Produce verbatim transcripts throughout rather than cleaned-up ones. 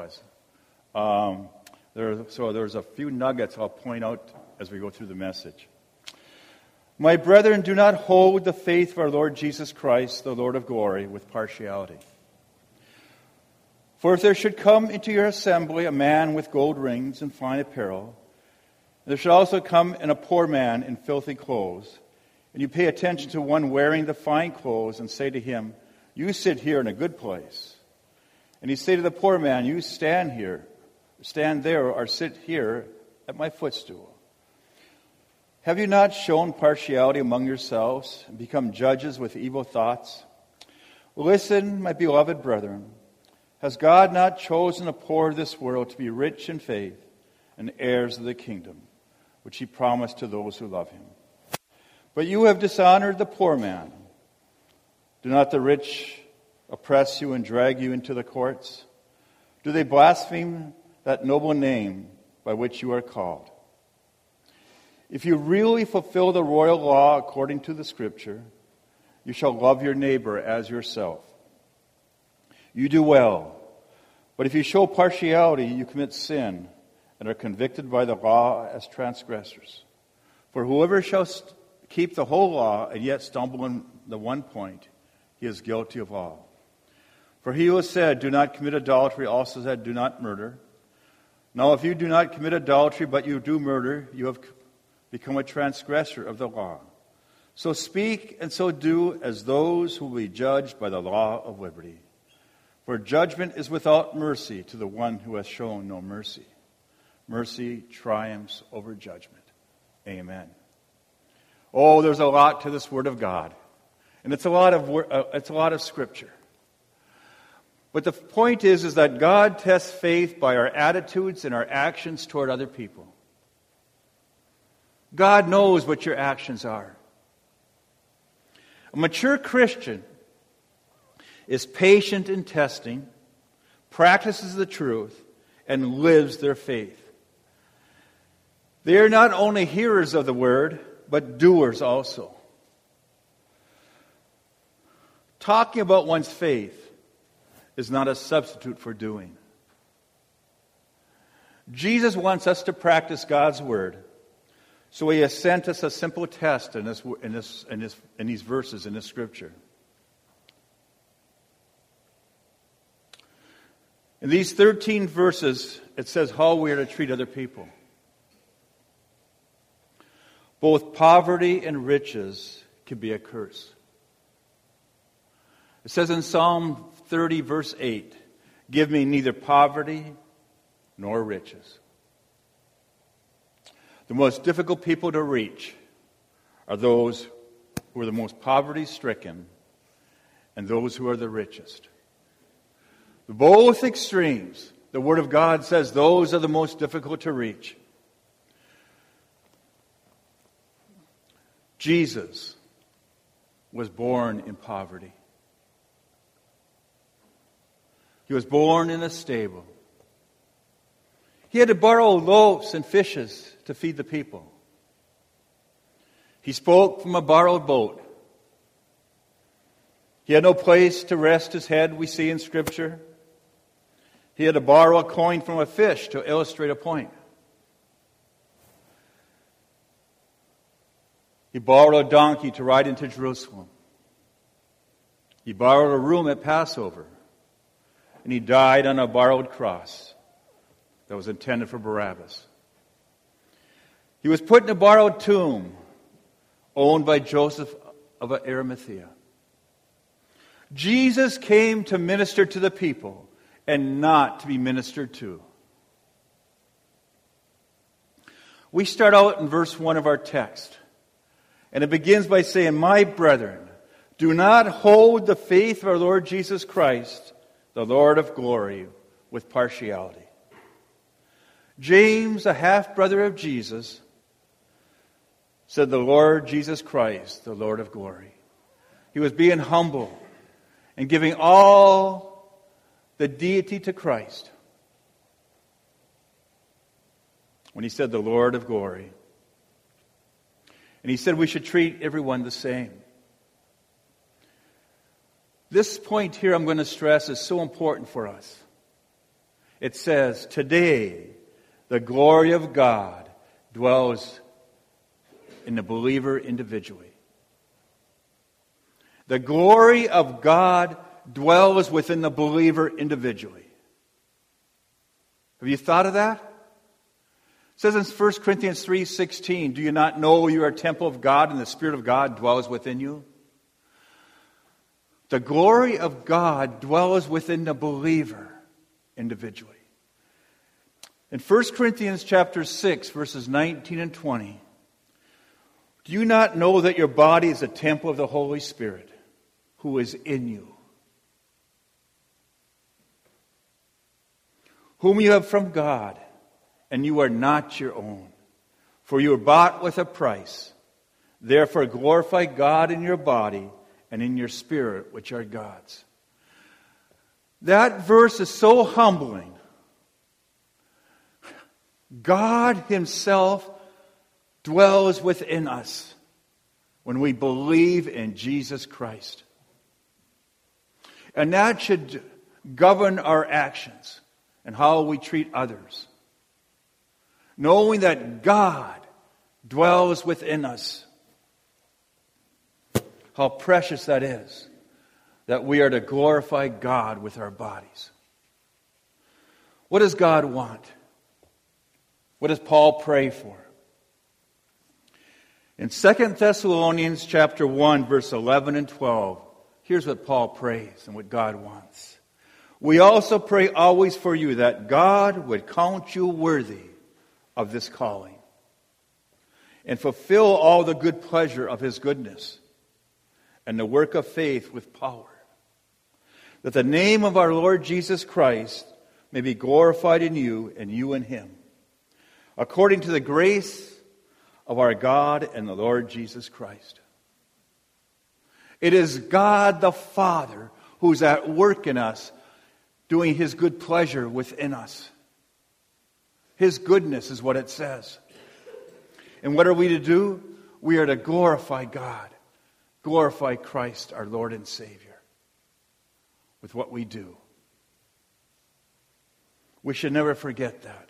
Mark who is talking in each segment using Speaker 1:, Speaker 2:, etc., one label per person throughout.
Speaker 1: was. Um, there, so there's a few nuggets I'll point out as we go through the message. My brethren, do not hold the faith of our Lord Jesus Christ, the Lord of glory, with partiality. For if there should come into your assembly a man with gold rings and fine apparel, there should also come in a poor man in filthy clothes, and you pay attention to one wearing the fine clothes and say to him, you sit here in a good place. And you say to the poor man, you stand here, stand there, or sit here at my footstool. Have you not shown partiality among yourselves and become judges with evil thoughts? Listen, my beloved brethren, has God not chosen the poor of this world to be rich in faith and heirs of the kingdom, which he promised to those who love him? But you have dishonored the poor man. Do not the rich oppress you and drag you into the courts? Do they blaspheme that noble name by which you are called? If you really fulfill the royal law according to the Scripture, you shall love your neighbor as yourself. You do well. But if you show partiality, you commit sin and are convicted by the law as transgressors. For whoever shall st- keep the whole law and yet stumble in the one point, he is guilty of all. For he who has said, do not commit adultery, also said, do not murder. Now if you do not commit adultery, but you do murder, you have become a transgressor of the law. So speak and so do as those who will be judged by the law of liberty. For judgment is without mercy to the one who has shown no mercy. Mercy triumphs over judgment. Amen. Oh, there's a lot to this Word of God. And it's a lot of uh, it's a lot of Scripture. But the point is, is that God tests faith by our attitudes and our actions toward other people. God knows what your actions are. A mature Christian is patient in testing, practices the truth, and lives their faith. They are not only hearers of the word, but doers also. Talking about one's faith is not a substitute for doing. Jesus wants us to practice God's word. So he has sent us a simple test in, this, in, this, in, this, in these verses in this scripture. In these thirteen verses, it says how we are to treat other people. Both poverty and riches can be a curse. It says in Psalm thirty, verse eight, give me neither poverty nor riches. The most difficult people to reach are those who are the most poverty-stricken and those who are the richest. Both extremes, the Word of God says those are the most difficult to reach. Jesus was born in poverty. He was born in a stable. He had to borrow loaves and fishes to feed the people. He spoke from a borrowed boat. He had no place to rest his head, we see in Scripture. He had to borrow a coin from a fish to illustrate a point. He borrowed a donkey to ride into Jerusalem. He borrowed a room at Passover. And he died on a borrowed cross that was intended for Barabbas. He was put in a borrowed tomb owned by Joseph of Arimathea. Jesus came to minister to the people and not to be ministered to. We start out in verse one of our text. And it begins by saying, my brethren, do not hold the faith of our Lord Jesus Christ, the Lord of glory, with partiality. James, a half-brother of Jesus, said the Lord Jesus Christ, the Lord of glory. He was being humble and giving all the deity to Christ when he said the Lord of glory. And he said we should treat everyone the same. This point here I'm going to stress is so important for us. it says, today the glory of God dwells in the believer individually. The glory of God dwells within the believer individually. Have you thought of that? It says in First Corinthians three sixteen, do you not know you are a temple of God and the Spirit of God dwells within you? The glory of God dwells within the believer individually. In First Corinthians chapter six, verses nineteen and twenty, do you not know that your body is a temple of the Holy Spirit who is in you, whom you have from God, and you are not your own? For you were bought with a price. Therefore glorify God in your body and in your spirit, which are God's. That verse is so humbling. God Himself dwells within us when we believe in Jesus Christ. And that should govern our actions and how we treat others. Knowing that God dwells within us. How precious that is, that we are to glorify God with our bodies. What does God want? What does Paul pray for? In Second Thessalonians chapter one, verse eleven and twelve, here's what Paul prays and what God wants. We also pray always for you that God would count you worthy of this calling and fulfill all the good pleasure of His goodness and the work of faith with power, that the name of our Lord Jesus Christ may be glorified in you and you in Him, according to the grace of our God and the Lord Jesus Christ. It is God the Father who's at work in us, doing His good pleasure within us. His goodness is what it says. And what are we to do? We are to glorify God, glorify Christ, our Lord and Savior, with what we do. We should never forget that.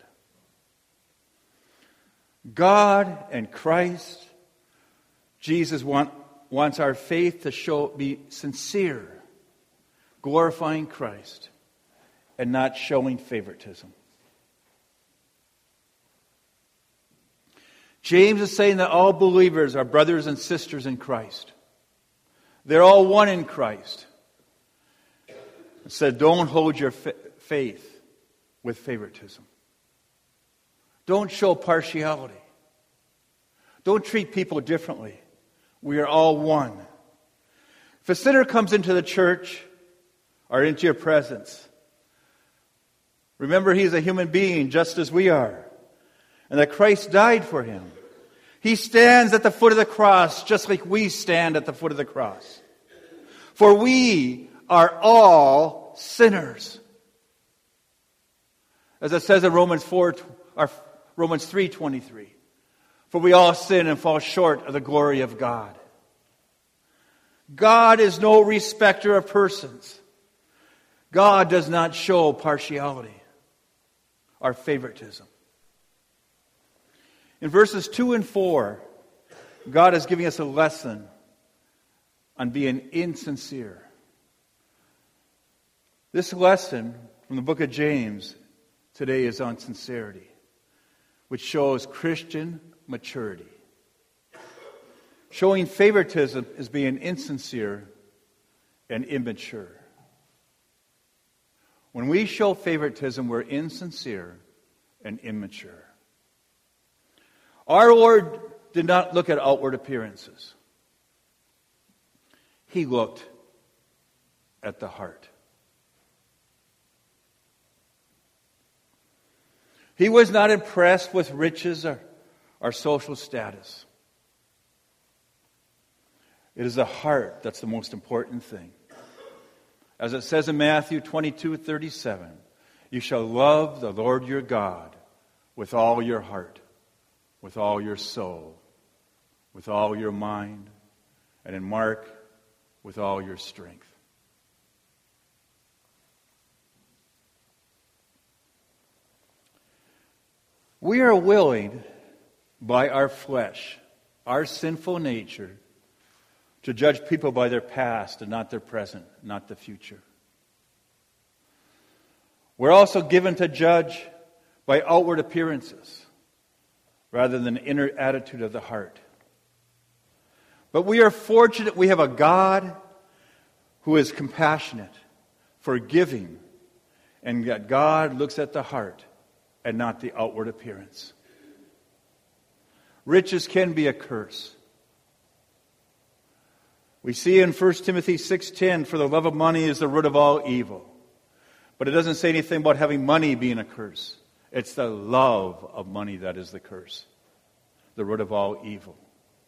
Speaker 1: God and Christ, Jesus want, wants our faith to show be sincere, glorifying Christ, and not showing favoritism. James is saying that all believers are brothers and sisters in Christ. They're all one in Christ. He said, don't hold your fa- faith with favoritism. Don't show partiality. Don't treat people differently. We are all one. If a sinner comes into the church or into your presence, remember he's a human being just as we are, and that Christ died for him. He stands at the foot of the cross just like we stand at the foot of the cross. For we are all sinners. As it says in Romans four, or Romans three twenty-three. For we all sin and fall short of the glory of God. God is no respecter of persons. God does not show partiality or favoritism. In verses two and four, God is giving us a lesson on being insincere. This lesson from the book of James today is on sincerity, which shows Christian maturity. Showing favoritism is being insincere and immature. When we show favoritism, we're insincere and immature. Our Lord did not look at outward appearances. He looked at the heart. He was not impressed with riches or, or social status. It is the heart that's the most important thing. As it says in Matthew twenty-two thirty-seven, you shall love the Lord your God with all your heart, with all your soul, with all your mind, and in Mark, with all your strength. We are willing, by our flesh, our sinful nature, to judge people by their past and not their present, not the future. We're also given to judge by outward appearances rather than the inner attitude of the heart. But we are fortunate we have a God who is compassionate, forgiving, and that God looks at the heart and not the outward appearance. Riches can be a curse. We see in First Timothy six ten, for the love of money is the root of all evil. But it doesn't say anything about having money being a curse. It's the love of money that is the curse, the root of all evil.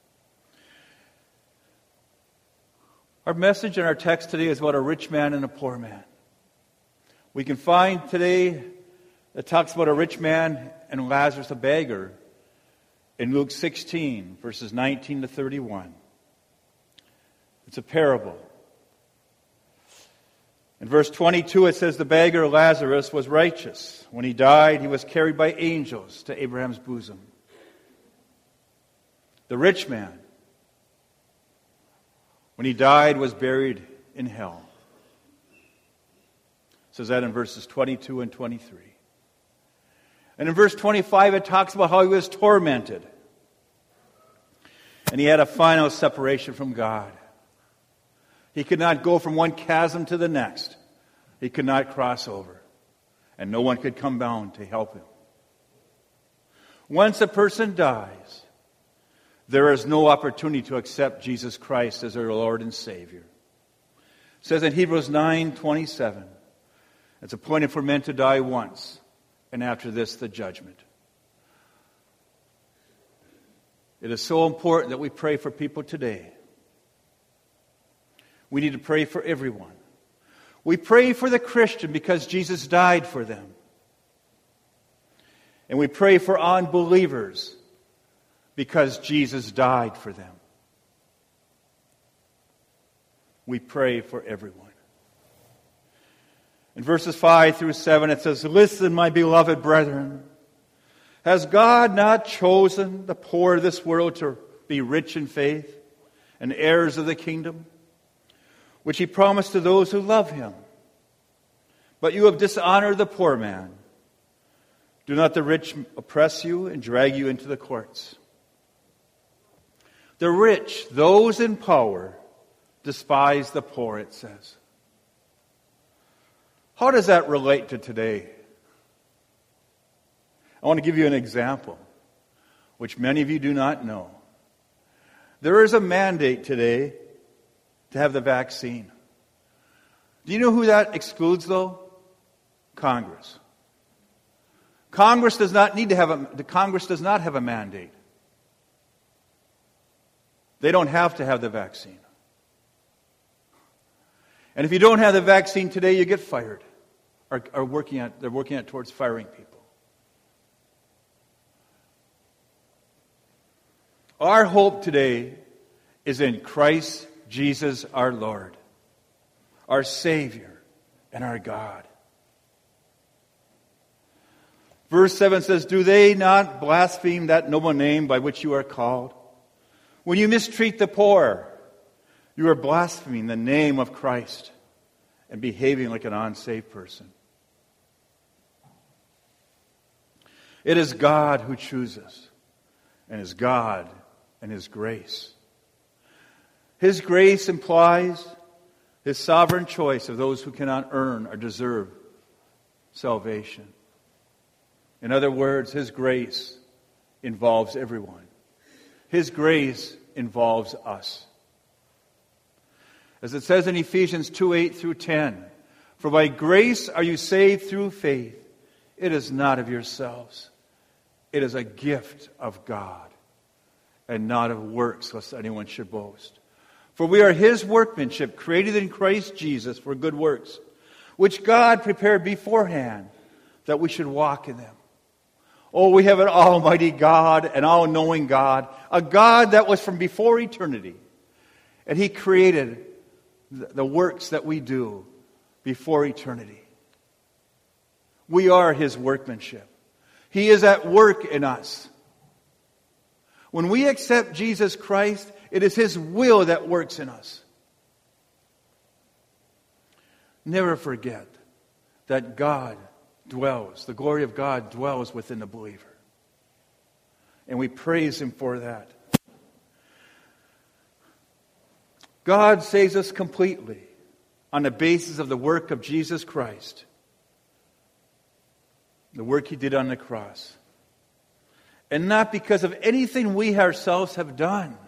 Speaker 1: Our message in our text today is about a rich man and a poor man. We can find today that talks about a rich man and Lazarus, a beggar, in Luke sixteen, verses nineteen to thirty-one. It's a parable. In verse twenty-two, it says, the beggar Lazarus was righteous. When he died, he was carried by angels to Abraham's bosom. The rich man, when he died, was buried in hell. It says that in verses twenty-two and twenty-three. And in verse twenty-five, it talks about how he was tormented. And he had a final separation from God. He could not go from one chasm to the next. He could not cross over. And no one could come down to help him. Once a person dies, there is no opportunity to accept Jesus Christ as their Lord and Savior. It says in Hebrews nine twenty-seven, it's appointed for men to die once, and after this the judgment. It is so important that we pray for people today. We need to pray for everyone. We pray for the Christian because Jesus died for them. And we pray for unbelievers because Jesus died for them. We pray for everyone. In verses five through seven, it says, listen, my beloved brethren, has God not chosen the poor of this world to be rich in faith and heirs of the kingdom, which he promised to those who love him? But you have dishonored the poor man. Do not the rich oppress you and drag you into the courts? The rich, those in power, despise the poor, it says. How does that relate to today? I want to give you an example, which many of you do not know. There is a mandate today to have the vaccine. Do you know who that excludes, though? Congress. Congress does not need to have a, the Congress does not have a mandate. They don't have to have the vaccine. And if you don't have the vaccine today, you get fired. Or, or working at, they're working at towards firing people. Our hope today is in Christ Jesus our Lord, our Savior, and our God. Verse seven says, do they not blaspheme that noble name by which you are called? When you mistreat the poor, you are blaspheming the name of Christ and behaving like an unsaved person. It is God who chooses, and His God and His grace. His grace implies His sovereign choice of those who cannot earn or deserve salvation. In other words, His grace involves everyone. His grace involves us. As it says in Ephesians two, eight through ten, for by grace are you saved through faith. It is not of yourselves. It is a gift of God, and not of works, lest anyone should boast. For we are His workmanship, created in Christ Jesus for good works, which God prepared beforehand that we should walk in them. Oh, we have an almighty God, an all-knowing God, a God that was from before eternity. And He created the works that we do before eternity. We are His workmanship. He is at work in us. When we accept Jesus Christ, it is His will that works in us. Never forget that God dwells, the glory of God dwells within the believer. And we praise Him for that. God saves us completely on the basis of the work of Jesus Christ. The work He did on the cross. And not because of anything we ourselves have done.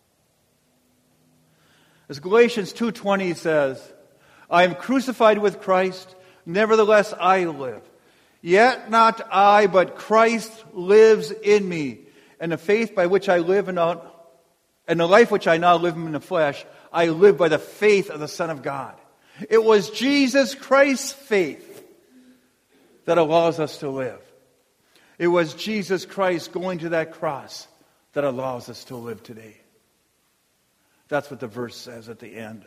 Speaker 1: As Galatians two twenty says, I am crucified with Christ, nevertheless I live. Yet not I, but Christ lives in me. And the faith by which I live in the, and the life which I now live in the flesh, I live by the faith of the Son of God. It was Jesus Christ's faith that allows us to live. It was Jesus Christ going to that cross that allows us to live today. That's what the verse says at the end.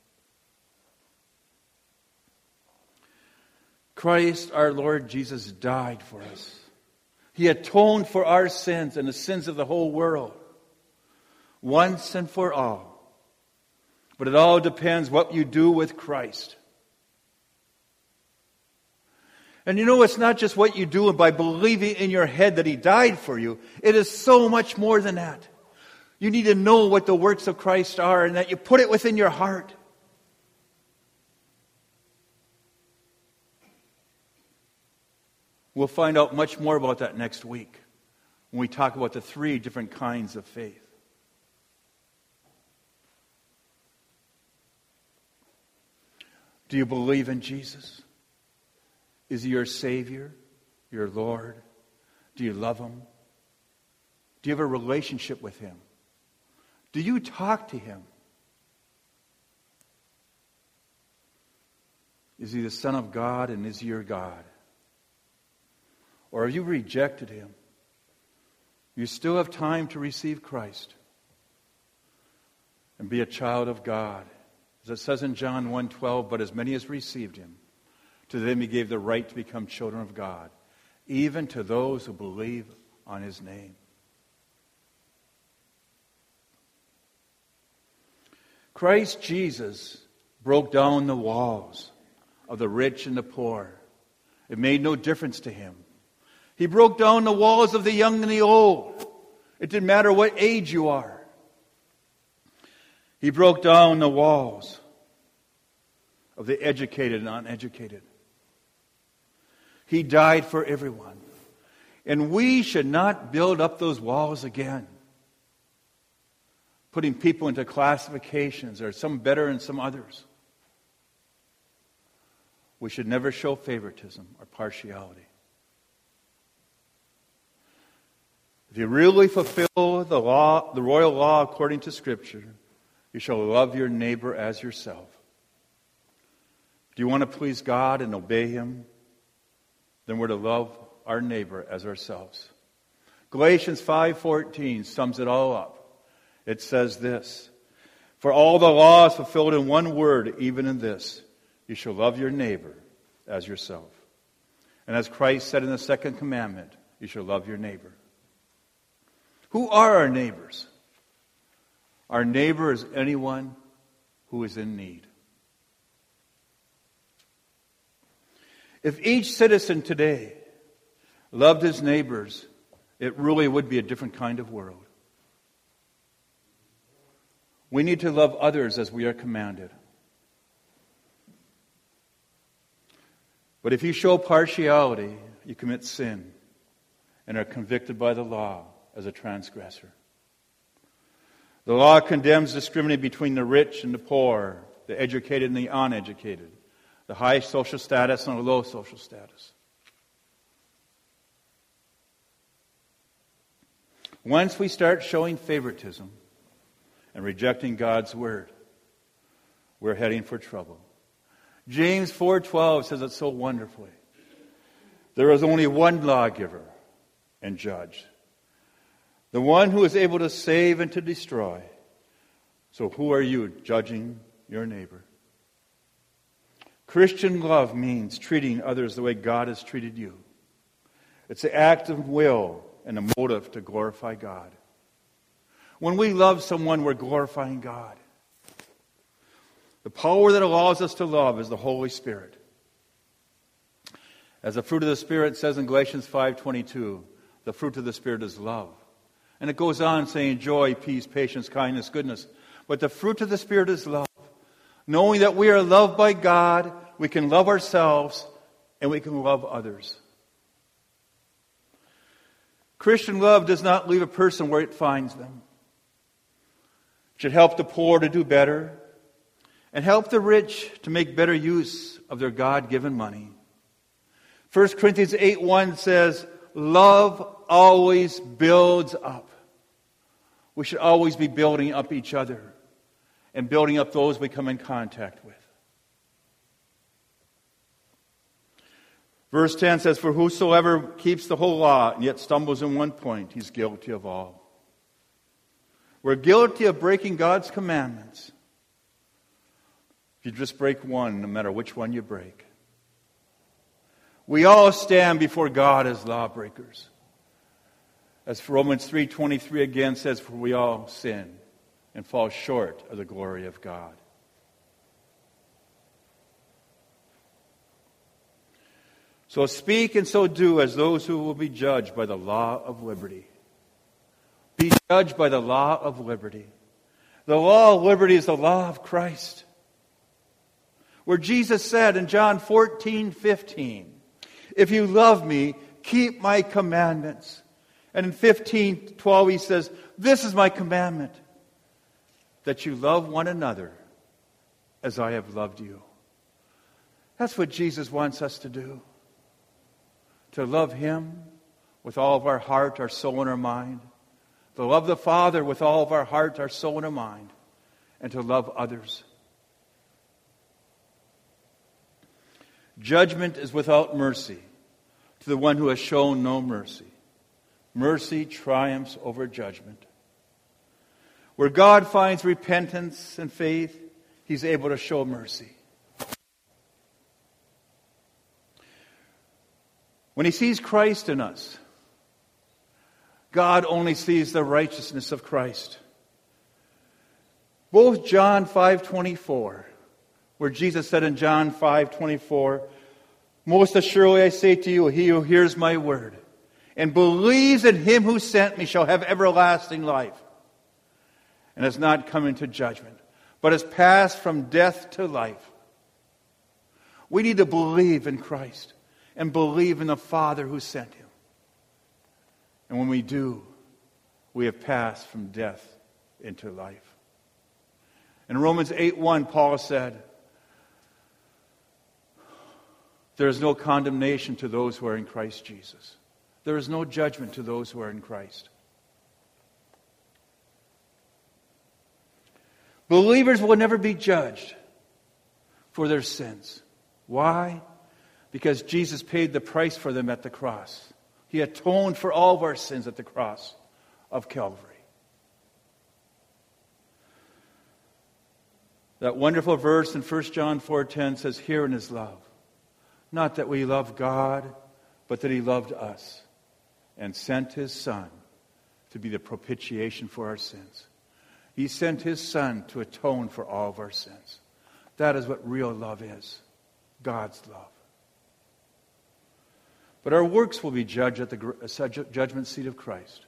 Speaker 1: Christ, our Lord Jesus, died for us. He atoned for our sins and the sins of the whole world, once and for all. But it all depends what you do with Christ. And you know, it's not just what you do by believing in your head that He died for you. It is so much more than that. You need to know what the works of Christ are and that you put it within your heart. We'll find out much more about that next week when we talk about the three different kinds of faith. Do you believe in Jesus? Is He your Savior, your Lord? Do you love Him? Do you have a relationship with Him? Do you talk to Him? Is He the Son of God and is He your God? Or have you rejected Him? You still have time to receive Christ and be a child of God. As it says in John one twelve, but as many as received Him, to them He gave the right to become children of God, even to those who believe on His name. Christ Jesus broke down the walls of the rich and the poor. It made no difference to Him. He broke down the walls of the young and the old. It didn't matter what age you are. He broke down the walls of the educated and uneducated. He died for everyone. And we should not build up those walls again, putting people into classifications or some better and some others. We should never show favoritism or partiality. If you really fulfill the law, the royal law according to Scripture, you shall love your neighbor as yourself. Do you want to please God and obey Him? Then we're to love our neighbor as ourselves. Galatians five fourteen sums it all up. It says this, for all the law is fulfilled in one word, even in this, you shall love your neighbor as yourself. And as Christ said in the second commandment, you shall love your neighbor. Who are our neighbors? Our neighbor is anyone who is in need. If each citizen today loved his neighbors, it really would be a different kind of world. We need to love others as we are commanded. But if you show partiality, you commit sin and are convicted by the law as a transgressor. The law condemns discriminating between the rich and the poor, the educated and the uneducated, the high social status and the low social status. Once we start showing favoritism and rejecting God's word, we're heading for trouble. James four twelve says it so wonderfully. There is only one lawgiver and judge, the one who is able to save and to destroy. So who are you judging your neighbor? Christian love means treating others the way God has treated you. It's the active will and the motive to glorify God. When we love someone, we're glorifying God. The power that allows us to love is the Holy Spirit. As the fruit of the Spirit says in Galatians five twenty-two, the fruit of the Spirit is love. And it goes on saying joy, peace, patience, kindness, goodness. But the fruit of the Spirit is love. Knowing that we are loved by God, we can love ourselves, and we can love others. Christian love does not leave a person where it finds them. It should help the poor to do better, and help the rich to make better use of their God-given money. First Corinthians eight one says, love always builds up. We should always be building up each other and building up those we come in contact with. Verse ten says, for whosoever keeps the whole law and yet stumbles in one point, he's guilty of all. We're guilty of breaking God's commandments. If you just break one, no matter which one you break. We all stand before God as lawbreakers. As Romans three twenty-three again says, for we all sin and fall short of the glory of God. So speak and so do as those who will be judged by the law of liberty. Be judged by the law of liberty. The law of liberty is the law of Christ. Where Jesus said in John fourteen fifteen, if you love me, keep my commandments. And in fifteen twelve he says, this is my commandment, that you love one another as I have loved you. That's what Jesus wants us to do. To love Him with all of our heart, our soul, and our mind. To love the Father with all of our heart, our soul, and our mind. And to love others. Judgment is without mercy to the one who has shown no mercy. Mercy triumphs over judgment. Where God finds repentance and faith, He's able to show mercy. When He sees Christ in us, God only sees the righteousness of Christ. Both John five twenty-four, where Jesus said in John five twenty-four, most assuredly I say to you, he who hears my word and believes in Him who sent me shall have everlasting life, and has not come into judgment, but has passed from death to life. We need to believe in Christ and believe in the Father who sent Him. And when we do, we have passed from death into life. In Romans eight one, Paul said, there is no condemnation to those who are in Christ Jesus. There is no judgment to those who are in Christ. Believers will never be judged for their sins. Why? Because Jesus paid the price for them at the cross. He atoned for all of our sins at the cross of Calvary. That wonderful verse in First John four ten says, herein is love. Not that we love God, but that He loved us and sent His Son to be the propitiation for our sins. He sent His Son to atone for all of our sins. That is what real love is. God's love. But our works will be judged at the judgment seat of Christ.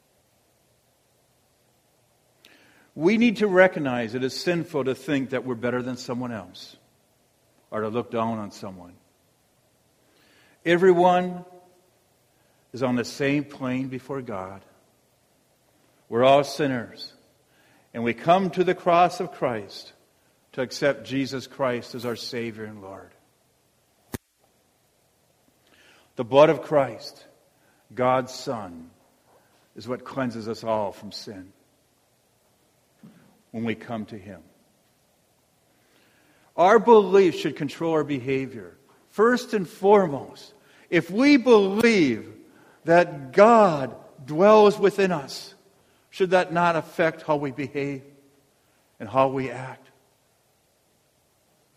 Speaker 1: We need to recognize it is sinful to think that we're better than someone else or to look down on someone. Everyone is on the same plane before God. We're all sinners. And we come to the cross of Christ to accept Jesus Christ as our Savior and Lord. The blood of Christ, God's Son, is what cleanses us all from sin when we come to Him. Our belief should control our behavior. First and foremost, if we believe that God dwells within us, should that not affect how we behave and how we act?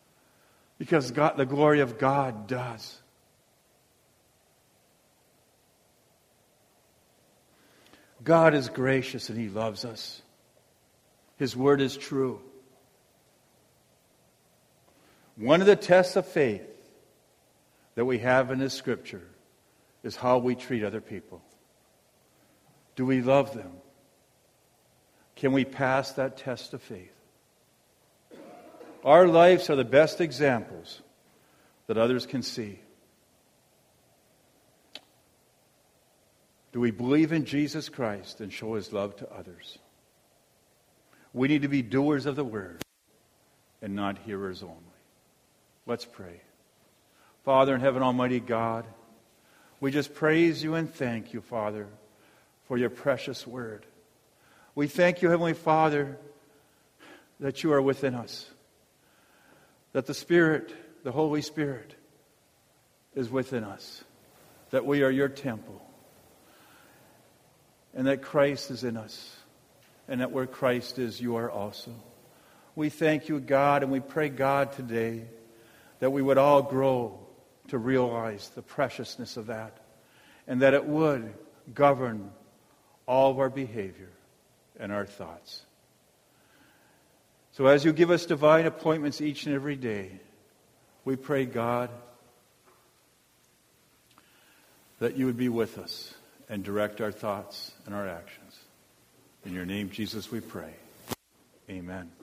Speaker 1: Because God, the glory of God does. God is gracious and He loves us. His word is true. One of the tests of faith that we have in this scripture is how we treat other people. Do we love them? Can we pass that test of faith? Our lives are the best examples that others can see. Do we believe in Jesus Christ and show His love to others? We need to be doers of the word and not hearers only. Let's pray. Father in heaven, Almighty God, we just praise You and thank You, Father, for Your precious word. We thank You, Heavenly Father, that You are within us, that the Spirit, the Holy Spirit, is within us, that we are Your temple, and that Christ is in us, and that where Christ is, You are also. We thank You, God, and we pray, God, today that we would all grow to realize the preciousness of that, and that it would govern all of our behavior and our thoughts. So as You give us divine appointments each and every day, we pray, God, that You would be with us and direct our thoughts and our actions. In Your name, Jesus, we pray. Amen.